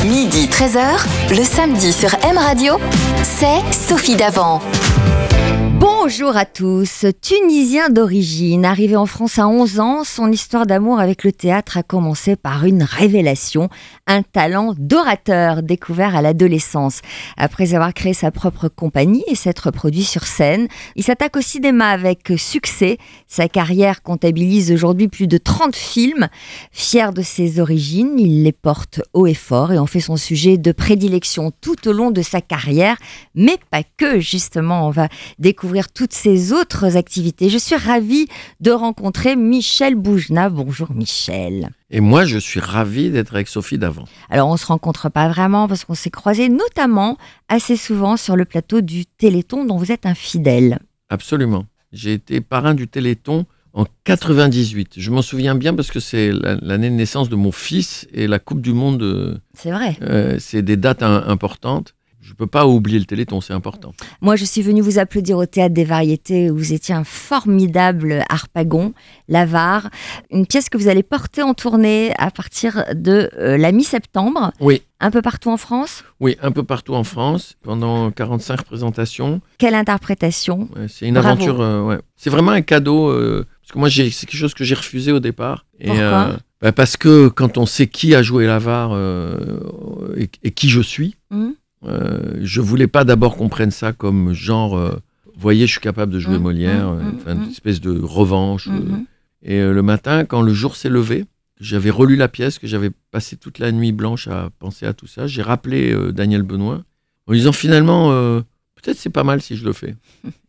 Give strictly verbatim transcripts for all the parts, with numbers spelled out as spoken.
midi treize heures, le samedi sur M Radio, c'est Sophie Davant. Bonjour à tous. Tunisien d'origine, arrivé en France à onze ans, son histoire d'amour avec le théâtre a commencé par une révélation, un talent d'orateur découvert à l'adolescence. Après avoir créé sa propre compagnie et s'être produit sur scène, il s'attaque au cinéma avec succès. Sa carrière comptabilise aujourd'hui plus de trente films. Fier de ses origines, il les porte haut et fort et en fait son sujet de prédilection tout au long de sa carrière, mais pas que, justement, on va découvrir toutes ses autres activités. Je suis ravie de rencontrer Michel Boujna. Bonjour Michel. Et moi, je suis ravi d'être avec Sophie Davant. Alors, on ne se rencontre pas vraiment parce qu'on s'est croisés notamment assez souvent sur le plateau du Téléthon dont vous êtes un fidèle. Absolument. J'ai été parrain du Téléthon en quatre-vingt-dix-huit. Je m'en souviens bien parce que c'est l'année de naissance de mon fils et la Coupe du Monde. Euh, c'est vrai. Euh, c'est des dates un, importantes. Je ne peux pas oublier le Téléthon, c'est important. Moi, je suis venue vous applaudir au Théâtre des Variétés où vous étiez un formidable harpagon, l'Avare, une pièce que vous allez porter en tournée à partir de euh, la mi-septembre. Oui. Un peu partout en France ? Oui, un peu partout en France, pendant quarante-cinq représentations. Quelle interprétation ? Ouais, c'est une Bravo. aventure, euh, ouais. C'est vraiment un cadeau, euh, parce que moi, j'ai, c'est quelque chose que j'ai refusé au départ. Et, Pourquoi euh, bah parce que quand on sait qui a joué l'Avare euh, et, et qui je suis, mmh. Euh, je voulais pas d'abord qu'on prenne ça comme genre, euh, voyez, je suis capable de jouer mmh, Molière, mmh, euh, mmh, une espèce de revanche. Mmh. Euh, et euh, le matin, quand le jour s'est levé, j'avais relu la pièce, que j'avais passé toute la nuit blanche à penser à tout ça. J'ai rappelé euh, Daniel Benoît en lui disant finalement, euh, peut-être c'est pas mal si je le fais.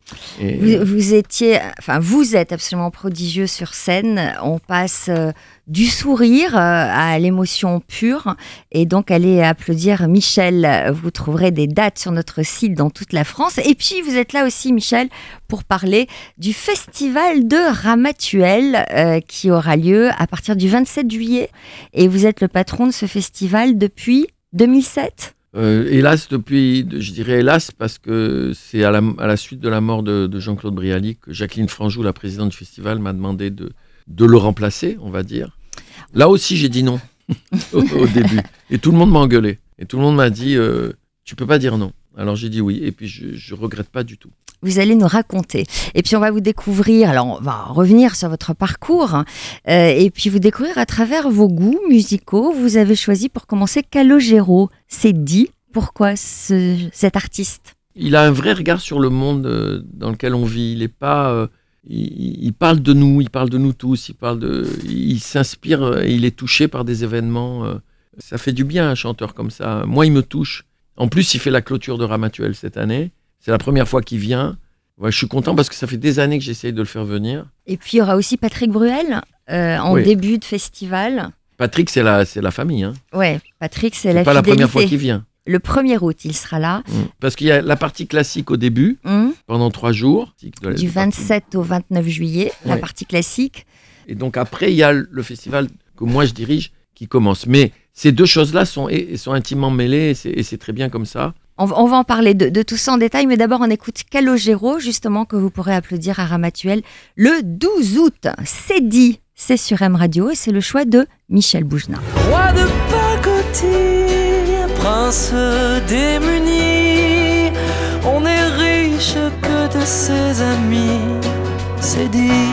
Et vous, vous étiez, enfin vous êtes absolument prodigieux sur scène. On passe euh, du sourire euh, à l'émotion pure, et donc allez applaudir Michel. Vous trouverez des dates sur notre site dans toute la France. Et puis vous êtes là aussi, Michel, pour parler du festival de Ramatuelle euh, qui aura lieu à partir du vingt-sept juillet. Et vous êtes le patron de ce festival depuis deux mille sept. Euh, hélas, depuis, je dirais hélas, parce que c'est à la, à la suite de la mort de, de Jean-Claude Brialy que Jacqueline Franjou, la présidente du festival, m'a demandé de, de le remplacer, on va dire. Là aussi, j'ai dit non au, au début. Et tout le monde m'a engueulé. Et tout le monde m'a dit, euh, tu peux pas dire non. Alors j'ai dit oui, et puis je, je regrette pas du tout. Vous allez nous raconter. Et puis on va vous découvrir, alors on va revenir sur votre parcours, hein, euh, et puis vous découvrir à travers vos goûts musicaux. Vous avez choisi pour commencer Calogero. C'est dit, pourquoi ce, cet artiste ? Il a un vrai regard sur le monde euh, dans lequel on vit. Il est pas, euh, il, il parle de nous, il parle de nous tous, il parle de, il s'inspire, euh, il est touché par des événements. Euh, ça fait du bien un chanteur comme ça. Moi, il me touche. En plus, il fait la clôture de Ramatuelle cette année. C'est la première fois qu'il vient. Ouais, je suis content parce que ça fait des années que j'essaye de le faire venir. Et puis, il y aura aussi Patrick Bruel euh, en oui. début de festival. Patrick, c'est la, c'est la famille. Hein. Oui, Patrick, c'est, c'est la fidélité. C'est pas la première fois qu'il vient. Le premier août, il sera là. Mmh. Parce qu'il y a la partie classique au début, mmh. pendant trois jours. La, du vingt-sept partie... au vingt-neuf juillet, ouais. La partie classique. Et donc après, il y a le festival que moi je dirige qui commence. Mais ces deux choses-là sont, sont intimement mêlées et c'est, et c'est très bien comme ça. On va en parler de, de tout ça en détail, mais d'abord on écoute Calogero, justement, que vous pourrez applaudir à Ramatuelle le douze août. C'est dit, c'est sur M Radio et c'est le choix de Michel Boujna. Roi de pacotille, prince démuni, on est riche que de ses amis, c'est dit.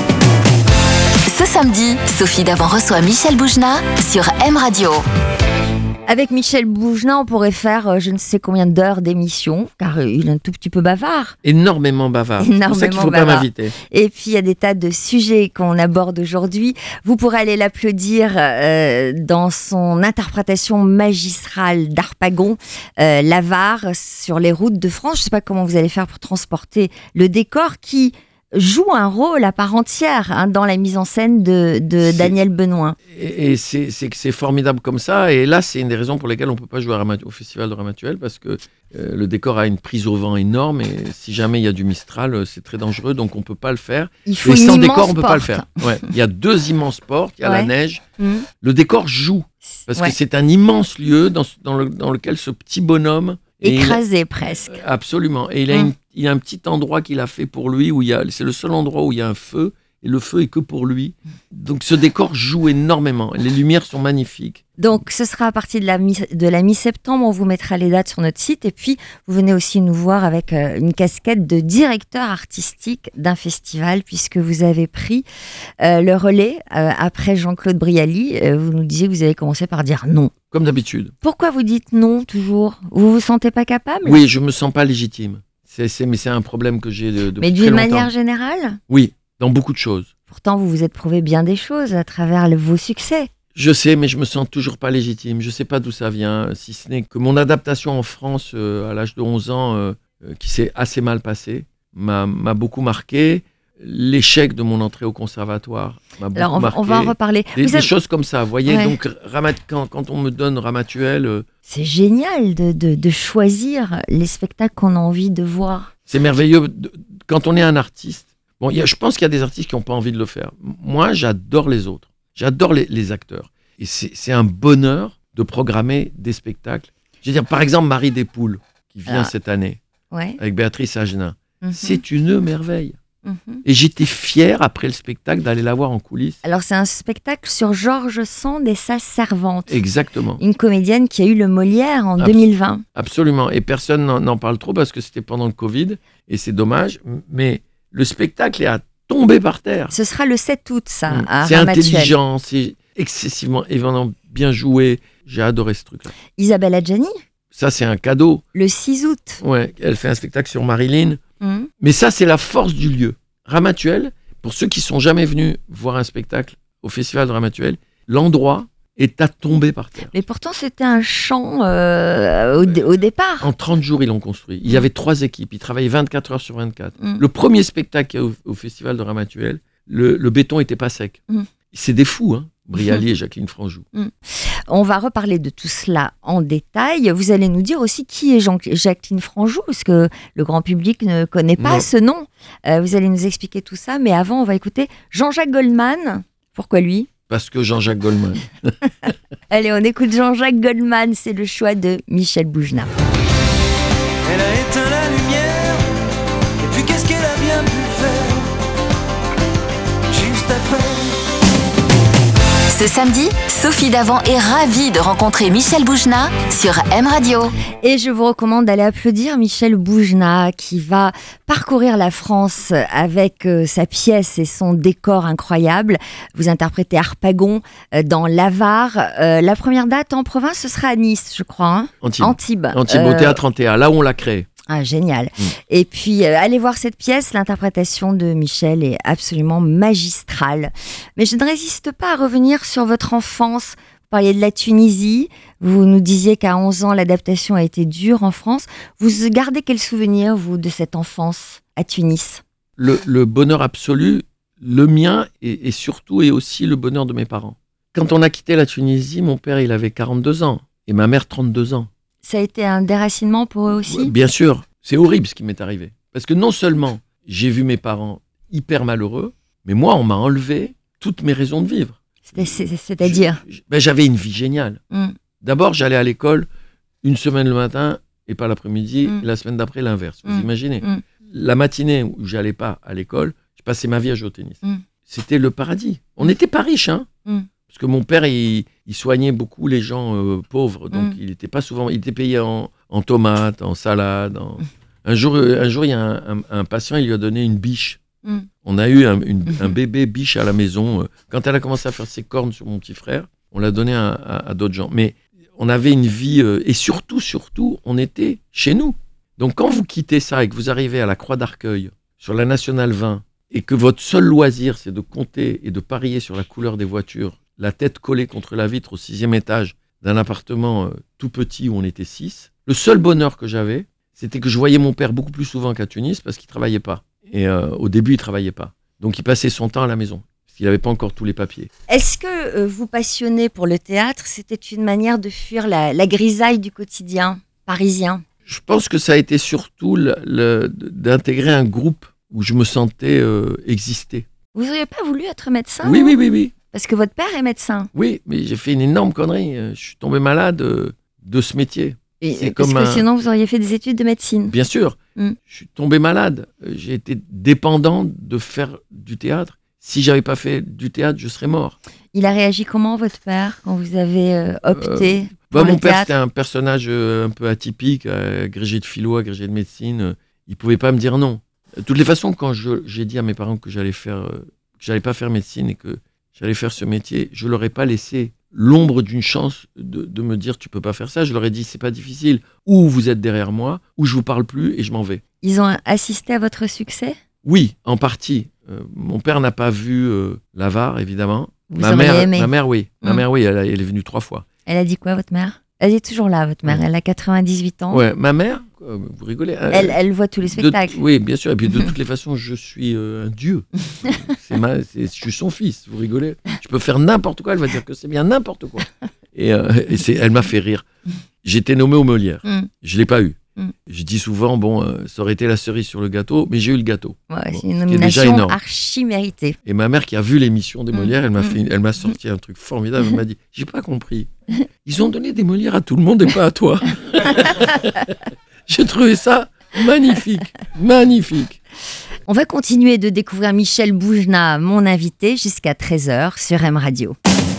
Ce samedi, Sophie Davant reçoit Michel Boujna sur M Radio. Avec Michel Boujna, on pourrait faire euh, je ne sais combien d'heures d'émission, car euh, il est un tout petit peu bavard. Énormément bavard. Énormément c'est pour ça qu'il ne faut bavard. pas m'inviter. Et puis, il y a des tas de sujets qu'on aborde aujourd'hui. Vous pourrez aller l'applaudir euh, dans son interprétation magistrale d'Harpagon, euh, l'Avare, sur les routes de France. Je ne sais pas comment vous allez faire pour transporter le décor qui joue un rôle à part entière hein, dans la mise en scène de, de Daniel Benoît. Et, et c'est, c'est, c'est formidable comme ça. Et là, c'est une des raisons pour lesquelles on ne peut pas jouer à Ramat- au Festival de Ramatuelle, parce que euh, le décor a une prise au vent énorme. Et si jamais il y a du Mistral, c'est très dangereux. Donc, on ne peut pas le faire. Il faut et une sans immense décor, on ne peut porte. pas le faire. Ouais. Il y a deux immenses portes. Il y a ouais. la neige. Mmh. Le décor joue. Parce ouais. que c'est un immense lieu dans, dans, le, dans lequel ce petit bonhomme... Écrasé il, presque. Absolument. Et il a, mmh. une, il a un petit endroit qu'il a fait pour lui, où il y a, c'est le seul endroit où il y a un feu, et le feu est que pour lui. Donc ce décor joue énormément. Les lumières sont magnifiques. Donc ce sera à partir de la, mi- de la mi-septembre, on vous mettra les dates sur notre site et puis vous venez aussi nous voir avec euh, une casquette de directeur artistique d'un festival puisque vous avez pris euh, le relais euh, après Jean-Claude Brialy. Euh, vous nous disiez que vous avez commencé par dire non. Comme d'habitude. Pourquoi vous dites non toujours ? Vous vous sentez pas capable ? Oui, je me sens pas légitime. C'est, c'est, mais c'est un problème que j'ai de, depuis Mais très d'une longtemps. manière générale ? Oui, dans beaucoup de choses. Pourtant, vous vous êtes prouvé bien des choses à travers le- vos succès. Je sais, mais je me sens toujours pas légitime. Je sais pas d'où ça vient, si ce n'est que mon adaptation en France euh, à l'âge de onze ans, euh, euh, qui s'est assez mal passée, m'a, m'a beaucoup marqué. L'échec de mon entrée au conservatoire m'a beaucoup Alors, on, va- marqué. on va en reparler. Des, Vous des avez- choses comme ça, vous voyez. Ouais. Donc, Ramat- quand, quand on me donne Ramatuelle, euh, C'est génial de, de, de choisir les spectacles qu'on a envie de voir. c'est merveilleux. De- Quand on est un artiste, bon, il y a- je pense qu'il y a des artistes qui n'ont pas envie de le faire. Moi, j'adore les autres. J'adore les, les acteurs. Et c'est, c'est un bonheur de programmer des spectacles. Je veux dire, par exemple, Marie Despoules, qui vient Ah. cette année, Ouais. avec Béatrice Agenin. Mhm. C'est une merveille. Mhm. Et j'étais fier, après le spectacle, d'aller la voir en coulisses. Alors, c'est un spectacle sur Georges Sand et sa servante. Exactement. Une comédienne qui a eu le Molière en Abs- deux mille vingt. Absolument. Et personne n'en, n'en parle trop parce que c'était pendant le Covid. Et c'est dommage. Mais le spectacle est à tomber par terre. Ce sera le sept août, ça, Mm. à C'est Ramatuelle. intelligent, c'est excessivement évidemment bien joué. J'ai adoré ce truc-là. Isabelle Adjani, Ça, c'est un cadeau. le six août. Ouais, elle fait un spectacle sur Marilyn. Mhm. Mais ça, c'est la force du lieu. Ramatuelle, pour ceux qui sont jamais venus voir un spectacle au Festival de Ramatuelle, l'endroit est à tomber par terre. Mais pourtant, c'était un chant euh, au, dé- au départ. En trente jours, ils l'ont construit. Il y avait trois équipes. Ils travaillaient vingt-quatre heures sur vingt-quatre. Mm. Le premier spectacle au, au Festival de Ramatuelle, le, le béton n'était pas sec. Mm. C'est des fous, hein, Brialy et Jacqueline Franjou. On va reparler de tout cela en détail. Vous allez nous dire aussi qui est Jean- Jacqueline Franjou, parce que le grand public ne connaît pas Non. ce nom. Euh, vous allez nous expliquer tout ça, mais avant, on va écouter Jean-Jacques Goldman. Pourquoi lui ? Parce que Jean-Jacques Goldman. Allez, on écoute Jean-Jacques Goldman, c'est le choix de Michel Boujna. Elle a éteint la lumière, et puis qu'est-ce qu'elle a bien pu faire juste après. Ce samedi, Sophie Davant est ravie de rencontrer Michel Boujna sur M Radio. Et je vous recommande d'aller applaudir Michel Boujna qui va parcourir la France avec euh, sa pièce et son décor incroyable. Vous interprétez Harpagon euh, dans l'Avare. Euh, la première date en province, ce sera à Nice, je crois. Hein Antibes. Antibes. Antibes, au Euh, Théâtre trente et un, là où on l'a créé. Ah, génial. Mm. Et puis, euh, allez voir cette pièce. L'interprétation de Michel est absolument magistrale. Mais je ne résiste pas à revenir sur votre enfance. Vous parliez de la Tunisie. Vous nous disiez qu'à onze ans, l'adaptation a été dure en France. Vous gardez quel souvenir, vous, de cette enfance à Tunis ? Le, le bonheur absolu, le mien, et, et surtout, et aussi le bonheur de mes parents. Quand on a quitté la Tunisie, mon père, il avait quarante-deux ans, et ma mère, trente-deux ans. Ça a été un déracinement pour eux aussi ? Bien sûr, c'est horrible ce qui m'est arrivé. Parce que non seulement j'ai vu mes parents hyper malheureux, mais moi, on m'a enlevé toutes mes raisons de vivre. C'est- c'est- C'est-à-dire Je- je- ben, j'avais une vie géniale. Mm. D'abord, j'allais à l'école une semaine le matin et pas l'après-midi, Mm. et la semaine d'après, l'inverse. Vous Mm. imaginez Mm. La matinée où j'allais pas à l'école, je passais ma vie à jouer au tennis. Mm. C'était le paradis. On n'était pas riches, hein Mm. Parce que mon père, il, il soignait beaucoup les gens euh, pauvres, donc Mm. il était pas souvent, il était payé en, en tomates, en salade. en- Un jour, euh, un jour, il y a un, un- un patient, il lui a donné une biche. Mm. On a eu un, une- un bébé biche à la maison. euh, Quand elle a commencé à faire ses cornes sur mon petit frère, on l'a donné à, à- à d'autres gens. Mais on avait une vie, euh, et surtout, surtout, on était chez nous. Donc quand vous quittez ça et que vous arrivez à la Croix d'Arcueil, sur la Nationale vingt, et que votre seul loisir, c'est de compter et de parier sur la couleur des voitures, la tête collée contre la vitre au sixième étage d'un appartement euh, tout petit où on était six, le seul bonheur que j'avais, c'était que je voyais mon père beaucoup plus souvent qu'à Tunis parce qu'il travaillait pas. Et euh, au début, il travaillait pas. Donc il passait son temps à la maison, parce qu'il n'avait pas encore tous les papiers. Est-ce que euh, vous passionnez pour le théâtre ? C'était une manière de fuir la, la grisaille du quotidien parisien ? Je pense que ça a été surtout le- le- d'intégrer un groupe où je me sentais euh, exister. Vous n'auriez pas voulu être médecin ? Oui, non oui, oui, oui. Parce que votre père est médecin. Oui, mais j'ai fait une énorme connerie. Euh, Je suis tombé malade euh, de ce métier. Et, C'est parce comme que un- sinon, vous auriez fait des études de médecine. Bien sûr, Mm. je suis tombé malade. Euh, J'ai été dépendant de faire du théâtre. Si j'avais pas fait du théâtre, je serais mort. Il a réagi comment, votre père, quand vous avez euh, opté euh, pour bah, le Mon père, théâtre? c'était un personnage euh, un peu atypique, euh, agrégé de philo, agrégé de médecine. Euh, il pouvait pas me dire non. De toutes les façons, quand je, j'ai dit à mes parents que j'allais faire, euh, que j'allais pas faire médecine et que j'allais faire ce métier, je leur ai pas laissé l'ombre d'une chance de, de me dire tu peux pas faire ça. Je leur ai dit c'est pas difficile. Ou vous êtes derrière moi, ou je vous parle plus et je m'en vais. Ils ont assisté à votre succès? Oui, en partie. Euh, mon père n'a pas vu euh, l'avare, évidemment. Vous ma auriez mère, aimé. ma mère, oui. Ma Mm. mère, oui, elle, a- elle est venue trois fois. Elle a dit quoi, votre mère? Elle est toujours là, votre mère. Ouais. Elle a quatre-vingt-dix-huit ans. Ouais, ma mère, euh, vous rigolez. euh, Elle, elle voit tous les de- spectacles. oui, bien sûr. Et puis de toutes les façons, je suis euh, un dieu. c'est ma, c'est, je suis son fils. Vous rigolez. Je peux faire n'importe quoi. Elle va dire que c'est bien n'importe quoi. Et, euh, et c'est, elle m'a fait rire. J'étais nommé aux Molières. Mm. Je l'ai pas eu. Mm. Je dis souvent, bon, euh, ça aurait été la cerise sur le gâteau, mais j'ai eu le gâteau. Ouais, Bon, c'est une ce qui est déjà nomination énorme. archi méritée. Et ma mère qui a vu l'émission des Mm. Molières, elle m'a, Mm. fait, elle m'a sorti un truc formidable. Elle m'a dit, j'ai pas compris. Ils ont donné des Molières à tout le monde et pas à toi. J'ai trouvé ça magnifique, magnifique. On va continuer de découvrir Michel Boujna, mon invité, jusqu'à treize heures sur M Radio.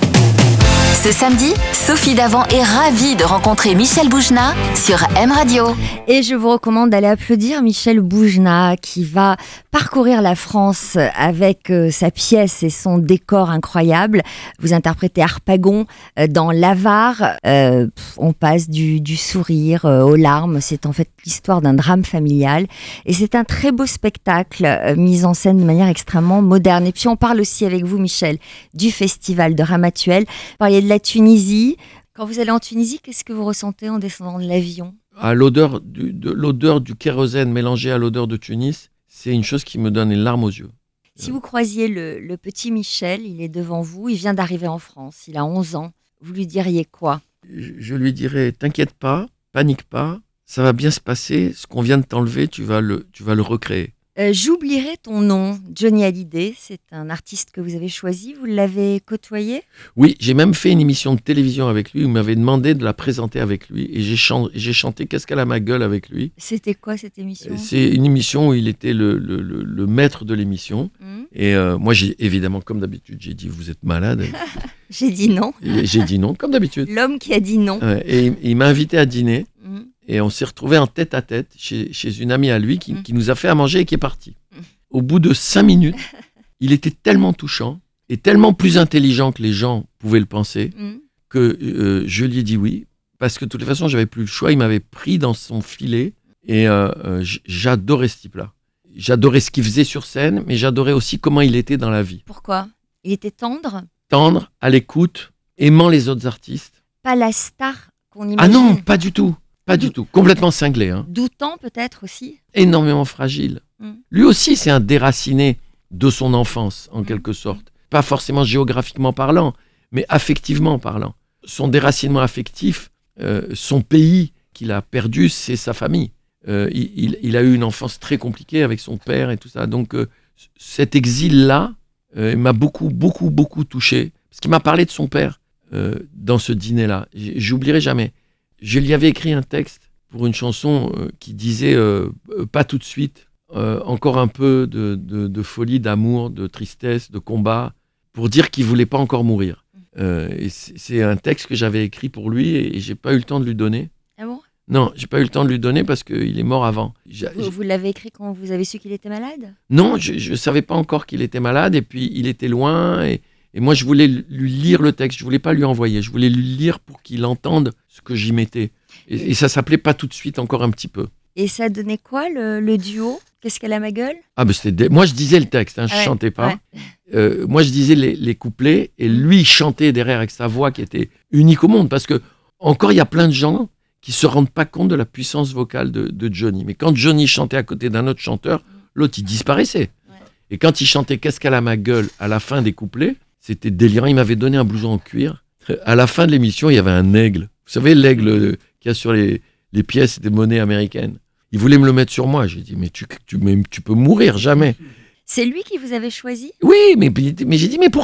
Ce samedi, Sophie Davant est ravie de rencontrer Michel Boujna sur M Radio. Et je vous recommande d'aller applaudir Michel Boujna qui va parcourir la France avec euh, sa pièce et son décor incroyable. Vous interprétez Harpagon euh, dans l'Avare. Euh, pff, on passe du, du sourire euh, aux larmes. C'est en fait l'histoire d'un drame familial. Et c'est un très beau spectacle euh, mis en scène de manière extrêmement moderne. Et puis on parle aussi avec vous, Michel, du festival de Ramatuelle. Vous parliez de la Tunisie. Quand vous allez en Tunisie, qu'est-ce que vous ressentez en descendant de l'avion ? À l'odeur du, de, l'odeur du kérosène mélangé à l'odeur de Tunis, c'est une chose qui me donne les larmes aux yeux. Si vous croisiez le, le petit Michel, il est devant vous, il vient d'arriver en France, il a onze ans, vous lui diriez quoi ? Je, je lui dirais, t'inquiète pas, panique pas, ça va bien se passer, ce qu'on vient de t'enlever, tu vas le, tu vas le recréer. Euh, J'oublierai ton nom, Johnny Hallyday, c'est un artiste que vous avez choisi, vous l'avez côtoyé ? Oui, j'ai même fait une émission de télévision avec lui, où il m'avait demandé de la présenter avec lui, et j'ai, chan- j'ai chanté Qu'est-ce qu'elle a ma gueule avec lui. C'était quoi cette émission ? C'est une émission où il était le, le, le, le maître de l'émission, Mmh. et euh, moi, j'ai évidemment, comme d'habitude, j'ai dit, vous êtes malade. J'ai dit non. Et j'ai dit non, comme d'habitude. L'homme qui a dit non. Ouais, et il, il m'a invité à dîner. Mmh. Et on s'est retrouvés en tête à tête chez, chez une amie à lui qui, Mm. qui nous a fait à manger et qui est partie. Mm. Au bout de cinq minutes, il était tellement touchant et tellement plus intelligent que les gens pouvaient le penser Mmh. que euh, je lui ai dit oui. Parce que de toute façon, j'avais plus le choix. Il m'avait pris dans son filet et euh, euh, j- j'adorais ce type-là. J'adorais ce qu'il faisait sur scène, mais j'adorais aussi comment il était dans la vie. Pourquoi ? Il était tendre, Tendre, à l'écoute, aimant les autres artistes. pas la star qu'on imagine. Ah non, pas du tout. Pas du tout. Complètement cinglé. Hein. Doutant peut-être aussi. Énormément fragile. Mm. Lui aussi, c'est un déraciné de son enfance, en Mm. quelque sorte. Pas forcément géographiquement parlant, mais affectivement parlant. Son déracinement affectif, euh, son pays qu'il a perdu, c'est sa famille. Euh, il, il- il a eu une enfance très compliquée avec son père et tout ça. Donc, euh, c- cet exil-là euh, m'a beaucoup, beaucoup, beaucoup touché. Parce qu'il m'a parlé de son père euh, dans ce dîner-là. J- J'oublierai jamais. Je lui avais écrit un texte pour une chanson euh, qui disait euh, euh, pas tout de suite, euh, encore un peu de, de, de folie, d'amour, de tristesse, de combat, pour dire qu'il voulait pas encore mourir. Euh, et c'est c'est un texte que j'avais écrit pour lui et, et j'ai pas eu le temps de lui donner. Ah bon ? Non, j'ai pas eu le temps de lui donner parce qu'il est mort avant. J'ai- Vous, vous l'avez écrit quand vous avez su qu'il était malade ? Non, je ne savais pas encore qu'il était malade et puis il était loin et, et moi je voulais lui lire le texte, je voulais pas lui envoyer, je voulais lui lire pour qu'il entende ce que j'y mettais. Et, et ça s'appelait pas tout de suite, encore un petit peu. Et ça donnait quoi le, le duo ? Qu'est-ce qu'elle a ma gueule ? Ah ben c'était dé- moi je disais le texte, hein, je Ouais, chantais pas. ouais. Euh, moi je disais les, les couplets et lui il chantait derrière avec sa voix qui était unique au monde parce que encore il y a plein de gens qui se rendent pas compte de la puissance vocale de, de Johnny. Mais quand Johnny chantait à côté d'un autre chanteur, l'autre il disparaissait. Ouais. Et quand il chantait Qu'est-ce qu'elle a ma gueule à la fin des couplets, c'était délirant. Il m'avait donné un blouson en cuir. À la fin de l'émission, il y avait un aigle. Vous savez, l'aigle euh, qu'il y a sur les, les pièces des monnaies américaines. Il voulait me le mettre sur moi. J'ai dit, mais tu, tu, mais tu peux mourir, jamais. C'est lui qui vous avait choisi ? Oui, mais, mais j'ai dit, mais pourquoi ?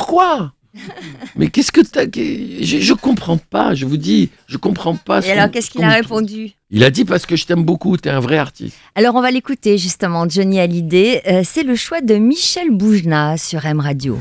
Mais qu'est-ce que t'as... Je, je comprends pas, je vous dis, je comprends pas. Et alors, qu'est-ce qu'il a répondu ? Il a dit parce que je t'aime beaucoup, t'es un vrai artiste. Alors, on va l'écouter justement, Johnny Hallyday. Euh, c'est le choix de Michel Boujna sur M Radio.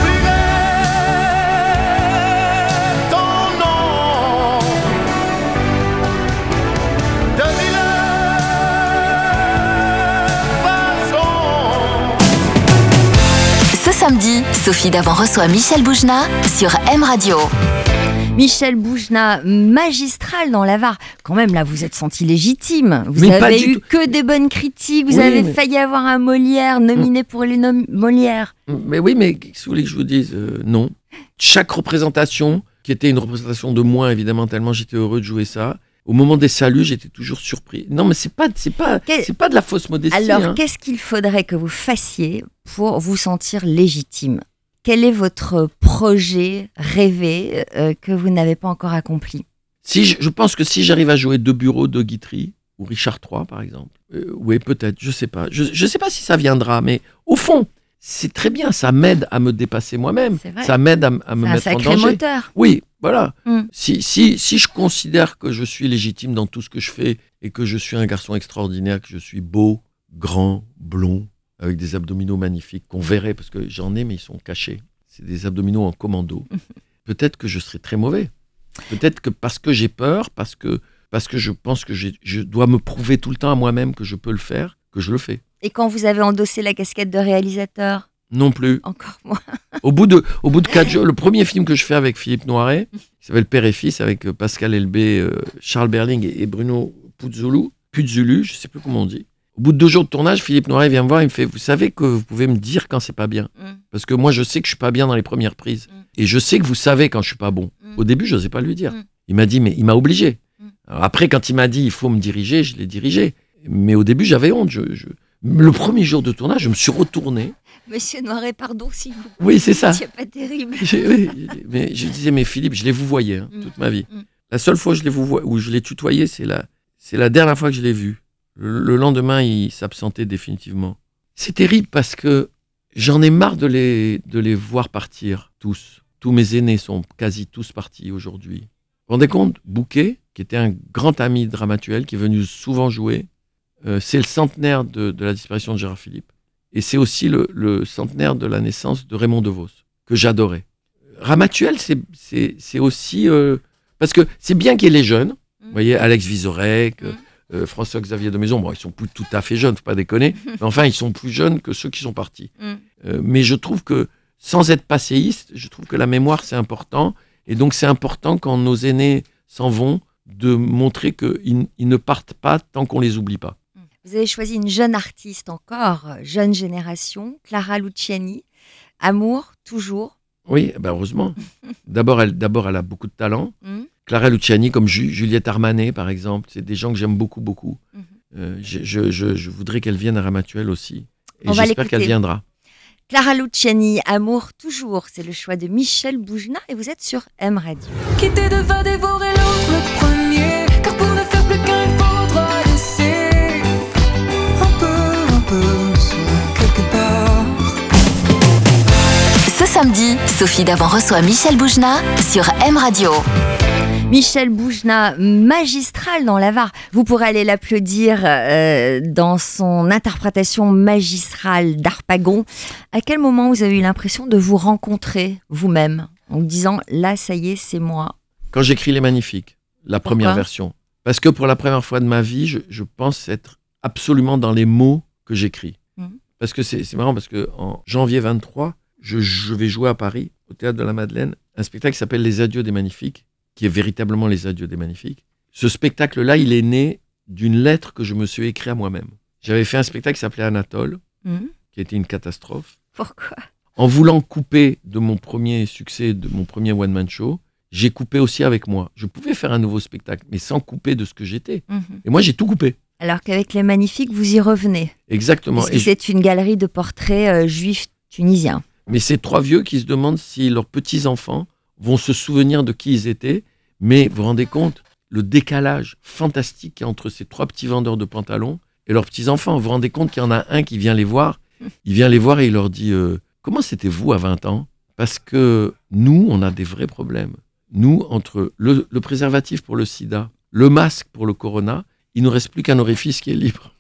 Samedi, Sophie Davant reçoit Michel Boujna sur M Radio. Michel Boujna, magistral dans la V A R. Quand même, là, vous êtes senti légitime. Vous mais avez eu tout. que des bonnes critiques. Vous oui, avez mais... failli avoir un Molière nominé pour les nom- Molières. Mais oui, mais si vous voulez que je vous dise, euh, non. Chaque représentation, qui était une représentation de moi, évidemment, tellement j'étais heureux de jouer ça, au moment des saluts, j'étais toujours surpris. Non, mais c'est pas, c'est pas, Quel... c'est pas de la fausse modestie. Alors, hein. Qu'est-ce qu'il faudrait que vous fassiez pour vous sentir légitime ? Quel est votre projet rêvé euh, que vous n'avez pas encore accompli ? Si je, je pense que si j'arrive à jouer deux bureaux de Guitry, ou Richard trois par exemple, euh, oui peut-être, je sais pas. Je, je sais pas si ça viendra, mais au fond, c'est très bien, ça m'aide à me dépasser moi-même, ça m'aide à, à me mettre en danger. C'est un sacré moteur. Oui, voilà. Mm. Si, si, si je considère que je suis légitime dans tout ce que je fais et que je suis un garçon extraordinaire, que je suis beau, grand, blond, avec des abdominaux magnifiques qu'on verrait, parce que j'en ai, mais ils sont cachés. C'est des abdominaux en commando. Peut-être que je serai très mauvais. Peut-être que parce que j'ai peur, parce que, parce que je pense que j'ai, je dois me prouver tout le temps à moi-même que je peux le faire, que je le fais. Et quand vous avez endossé la casquette de réalisateur ? Non plus. Encore moins. Au bout de, au bout de quatre jours, le premier film que je fais avec Philippe Noiret, qui s'appelle Père et Fils, avec Pascal Elbé, euh, Charles Berling et, et Bruno Puzzulu, Puzzulu, je ne sais plus comment on dit. Au bout de deux jours de tournage, Philippe Noiret vient me voir et me fait « Vous savez que vous pouvez me dire quand c'est pas bien mm. ?» Parce que moi, je sais que je suis pas bien dans les premières prises. Mm. Et je sais que vous savez quand je suis pas bon. Mm. Au début, je n'osais pas lui dire. Mm. Il m'a dit, mais il m'a obligé. Mm. Alors après, quand il m'a dit « Il faut me diriger », je l'ai dirigé. Mais au début, j'avais honte. Je, je... Le premier jour de tournage, je me suis retourné. Monsieur Noiret, pardon si vous... Oui, c'est ça. C'est pas terrible. Je, oui, mais je disais, mais Philippe, je l'ai vouvoyé hein, mm. toute ma vie. Mm. La seule fois je l'ai vouvoyé, où je l'ai tutoyé, c'est la, c'est la dernière fois que je l'ai vu. Le lendemain, il s'absentait définitivement. C'est terrible parce que j'en ai marre de les, de les voir partir, tous. Tous mes aînés sont quasi tous partis aujourd'hui. Vous vous rendez compte ? Bouquet, qui était un grand ami de Ramatuelle, qui est venu souvent jouer, euh, c'est le centenaire de, de la disparition de Gérard Philippe. Et c'est aussi le, le centenaire de la naissance de Raymond DeVos, que j'adorais. Ramatuelle, c'est, c'est, c'est aussi... Euh, parce que c'est bien qu'il y ait les jeunes, mmh. vous voyez, Alex Vizorek... Mmh. Euh, François-Xavier de Maison, bon, ils sont plus tout à fait jeunes, faut pas déconner, mais enfin, ils sont plus jeunes que ceux qui sont partis. Mm. Euh, mais je trouve que, sans être passéiste, je trouve que la mémoire, c'est important, et donc c'est important quand nos aînés s'en vont, de montrer qu'ils ils ne partent pas tant qu'on les oublie pas. Vous avez choisi une jeune artiste encore, jeune génération, Clara Luciani, Amour, toujours. Oui, ben heureusement. D'abord elle, d'abord, elle a beaucoup de talent. Mm. Clara Luciani, comme Ju- Juliette Armanet, par exemple, c'est des gens que j'aime beaucoup, beaucoup. Mm-hmm. Euh, je, je, je, je voudrais qu'elle vienne à Ramatuelle aussi. Et On j'espère qu'elle viendra. Clara Luciani, Amour, toujours. C'est le choix de Michel Boujna et vous êtes sur M Radio. Quitter devant dévorer l'autre le premier, car pour ne faire plus qu'un, il faudra laisser un peu, un peu, soit quelque part. Ce samedi, Sophie Davant reçoit Michel Boujna sur M Radio. Michel Boujna, magistral dans la V A R. Vous pourrez aller l'applaudir euh, dans son interprétation magistrale d'Harpagon. À quel moment vous avez eu l'impression de vous rencontrer vous-même, en vous disant, là, ça y est, c'est moi ? Quand j'écris Les Magnifiques, la Pourquoi ? première version. Parce que pour la première fois de ma vie, je, je pense être absolument dans les mots que j'écris. Mmh. Parce que c'est, c'est marrant, parce qu'en janvier vingt-trois, je, je vais jouer à Paris, au Théâtre de la Madeleine, un spectacle qui s'appelle Les Adieux des Magnifiques, qui est véritablement Les Adieux des Magnifiques. Ce spectacle-là, il est né d'une lettre que je me suis écrite à moi-même. J'avais fait un spectacle qui s'appelait Anatole, mmh. qui était une catastrophe. Pourquoi ? En voulant couper de mon premier succès, de mon premier one-man show, j'ai coupé aussi avec moi. Je pouvais faire un nouveau spectacle, mais sans couper de ce que j'étais. Mmh. Et moi, j'ai tout coupé. Alors qu'avec Les Magnifiques, vous y revenez. Exactement. Parce que c'est une galerie de portraits euh, juifs tunisiens. Mais c'est trois vieux qui se demandent si leurs petits-enfants vont se souvenir de qui ils étaient. Mais vous vous rendez compte, le décalage fantastique qu'il y a entre ces trois petits vendeurs de pantalons et leurs petits-enfants. Vous vous rendez compte qu'il y en a un qui vient les voir, il vient les voir et il leur dit euh, « Comment c'était vous à vingt ans ?» Parce que nous, on a des vrais problèmes. Nous, entre le, le préservatif pour le sida, le masque pour le corona, il ne nous reste plus qu'un orifice qui est libre.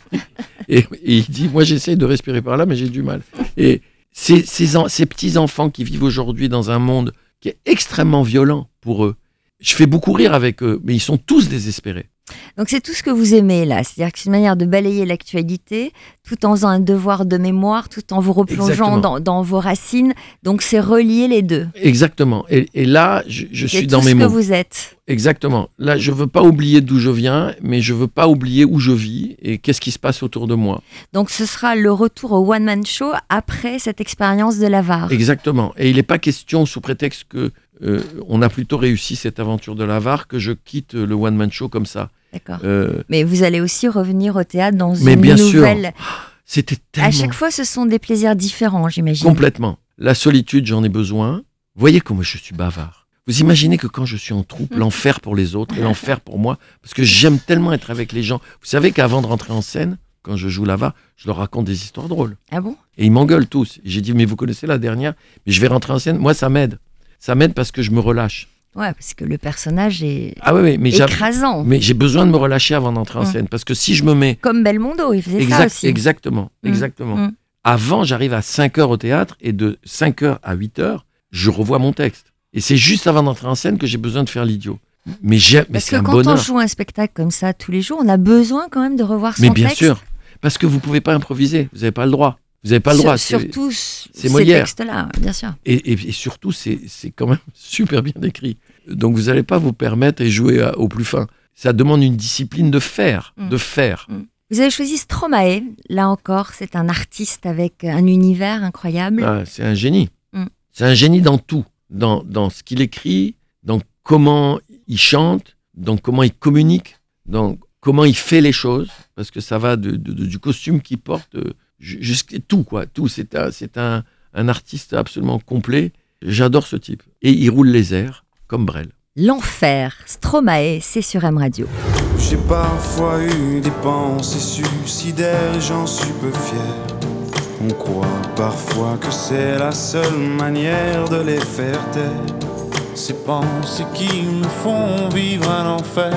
et, et il dit, moi j'essaie de respirer par là, mais j'ai du mal. Et ces, ces, ces petits-enfants qui vivent aujourd'hui dans un monde qui est extrêmement violent pour eux, je fais beaucoup rire avec eux, mais ils sont tous désespérés. Donc c'est tout ce que vous aimez là, c'est-à-dire que c'est une manière de balayer l'actualité tout en faisant un devoir de mémoire, tout en vous replongeant dans, dans vos racines, donc c'est relier les deux. Exactement, et, et là je, je suis dans mes mots. C'est tout ce que vous êtes. Exactement, là je ne veux pas oublier d'où je viens, mais je ne veux pas oublier où je vis et qu'est-ce qui se passe autour de moi. Donc ce sera le retour au one-man show après cette expérience de la V A R. Exactement, et il n'est pas question sous prétexte que Euh, on a plutôt réussi cette aventure de la V A R que je quitte le one-man show comme ça. D'accord. Euh, mais vous allez aussi revenir au théâtre dans mais une bien nouvelle... sûr, c'était tellement... À chaque fois, ce sont des plaisirs différents, j'imagine. Complètement. La solitude, j'en ai besoin. Vous voyez comment je suis bavard. Vous imaginez que quand je suis en troupe, l'enfer pour les autres et l'enfer pour moi, parce que j'aime tellement être avec les gens. Vous savez qu'avant de rentrer en scène, quand je joue la V A R, je leur raconte des histoires drôles. Ah bon ? Et ils m'engueulent tous. Et j'ai dit, mais vous connaissez la dernière ? Mais je vais rentrer en scène. Moi, ça m'aide. Ça m'aide parce que je me relâche. Ouais, parce que le personnage est ah ouais, ouais, mais écrasant. Mais j'ai besoin de me relâcher avant d'entrer en mmh. scène. Parce que si je me mets... Comme Belmondo, il faisait exact, ça aussi. Exactement, mmh. exactement. Mmh. Avant, j'arrive à cinq heures au théâtre et de cinq heures à huit heures, je revois mon texte. Et c'est juste avant d'entrer en scène que j'ai besoin de faire l'idiot. Mais, j'ai, mais c'est un bonheur. Parce que quand on joue un spectacle comme ça tous les jours, on a besoin quand même de revoir son texte. Mais bien texte. sûr, parce que vous ne pouvez pas improviser. Vous n'avez pas le droit. Vous n'avez pas le droit. Sur, surtout c'est ces Molière. textes-là, bien sûr. Et, et, et surtout, c'est, c'est quand même super bien écrit. Donc, vous n'allez pas vous permettre et jouer à, au plus fin. Ça demande une discipline de faire, mmh. de faire. Mmh. Vous avez choisi Stromae. Là encore, c'est un artiste avec un univers incroyable. Ah, c'est un génie. Mmh. C'est un génie dans tout. Dans, dans ce qu'il écrit, dans comment il chante, dans comment il communique, dans comment il fait les choses. Parce que ça va de, de, de, du costume qu'il porte... Euh, jusqu'à tout, quoi. Tout. C'est, un, c'est un, un artiste absolument complet. J'adore ce type. Et il roule les airs comme Brel. L'enfer, Stromae, c'est sur M Radio. J'ai parfois eu des pensées suicidaires, j'en suis peu fier. On croit parfois que c'est la seule manière de les faire taire. Ces pensées qui me font vivre un enfer.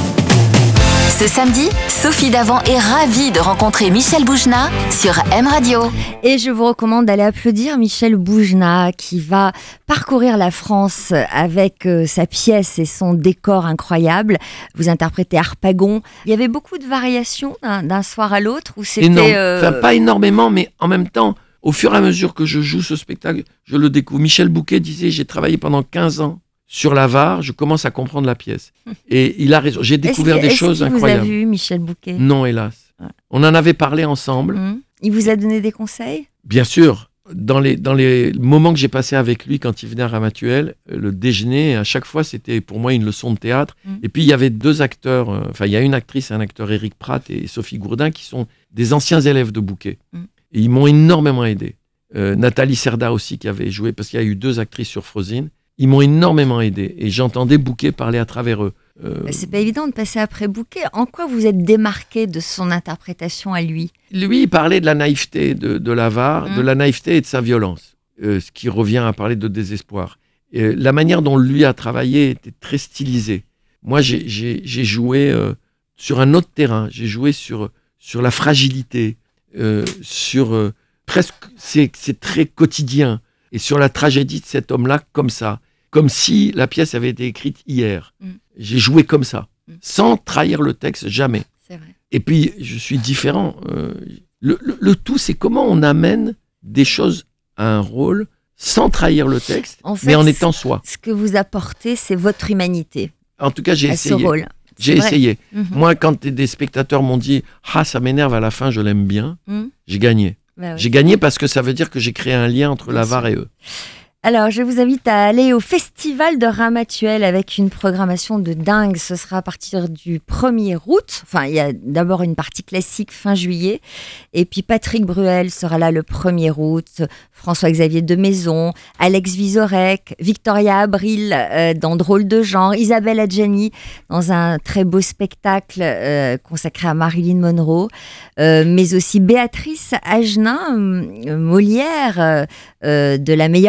Ce samedi, Sophie Davant est ravie de rencontrer Michel Boujna sur M Radio. Et je vous recommande d'aller applaudir Michel Boujna qui va parcourir la France avec euh, sa pièce et son décor incroyable. Vous interprétez Harpagon. Il y avait beaucoup de variations d'un, d'un soir à l'autre ou c'était Énorme. Euh... Enfin, pas énormément, mais en même temps, au fur et à mesure que je joue ce spectacle, je le découvre. Michel Bouquet disait, j'ai travaillé pendant quinze ans sur la V A R, je commence à comprendre la pièce. Et il a raison. J'ai découvert est-ce des choses incroyables. Vous avez vu Michel Bouquet ? Non, hélas. Ouais. On en avait parlé ensemble. Mmh. Il vous a donné des conseils ? Bien sûr. Dans les, dans les moments que j'ai passés avec lui quand il venait à Ramatuelle, le déjeuner, à chaque fois, c'était pour moi une leçon de théâtre. Mmh. Et puis, il y avait deux acteurs, euh, enfin, il y a une actrice et un acteur, Éric Pratt et Sophie Gourdin, qui sont des anciens élèves de Bouquet. Mmh. Et ils m'ont énormément aidé. Euh, Nathalie Serda aussi, qui avait joué, parce qu'il y a eu deux actrices sur Frozen. Ils m'ont énormément aidé et j'entendais Bouquet parler à travers eux. Euh... C'est pas évident de passer après Bouquet. En quoi vous êtes démarqué de son interprétation à lui ? Lui, il parlait de la naïveté de, de la V A R, mmh. de la naïveté et de sa violence, euh, ce qui revient à parler de désespoir. Et la manière dont lui a travaillé était très stylisée. Moi, j'ai, j'ai, j'ai joué euh, sur un autre terrain. J'ai joué sur, sur la fragilité, euh, sur euh, presque, c'est, c'est très quotidien. Et sur la tragédie de cet homme-là, comme ça. Comme si la pièce avait été écrite hier. Mm. J'ai joué comme ça, mm. sans trahir le texte, jamais. C'est vrai. Et puis, je suis différent. Euh, le, le, le tout, c'est comment on amène des choses à un rôle sans trahir le texte, en fait, mais en étant soi. Ce que vous apportez, c'est votre humanité. En tout cas, j'ai à essayé. Ce rôle. J'ai vrai. essayé. Mm-hmm. Moi, quand des spectateurs m'ont dit « Ah, ça m'énerve à la fin, je l'aime bien mm. », j'ai gagné. Bah oui. J'ai gagné parce que ça veut dire que j'ai créé un lien entre bien la V A R et eux. Alors, je vous invite à aller au Festival de Ramatuelle avec une programmation de dingue. Ce sera à partir du premier août. Enfin, il y a d'abord une partie classique fin juillet. Et puis, Patrick Bruel sera là le premier août. François-Xavier de Maison, Alex Vizorek, Victoria Abril euh, dans Drôle de genre, Isabelle Adjani dans un très beau spectacle euh, consacré à Marilyn Monroe, euh, mais aussi Béatrice Agenin, euh, Molière, euh, euh, de la meilleure comédie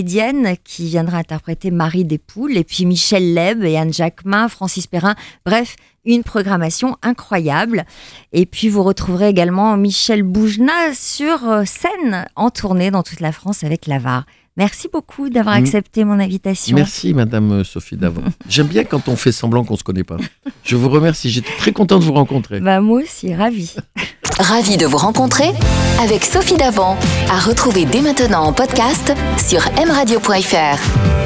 comédienne qui viendra interpréter Marie Despoules, et puis Michel Leb et Anne Jacquemin, Francis Perrin. Bref, une programmation incroyable. Et puis vous retrouverez également Michel Boujna sur scène en tournée dans toute la France avec l'Avare. Merci beaucoup d'avoir accepté mon invitation. Merci Madame Sophie Davant. J'aime bien quand on fait semblant qu'on ne se connaît pas. Je vous remercie, j'étais très content de vous rencontrer. Bah, moi aussi, ravie. Ravi de vous rencontrer avec Sophie Davant, à retrouver dès maintenant en podcast sur m radio point f r.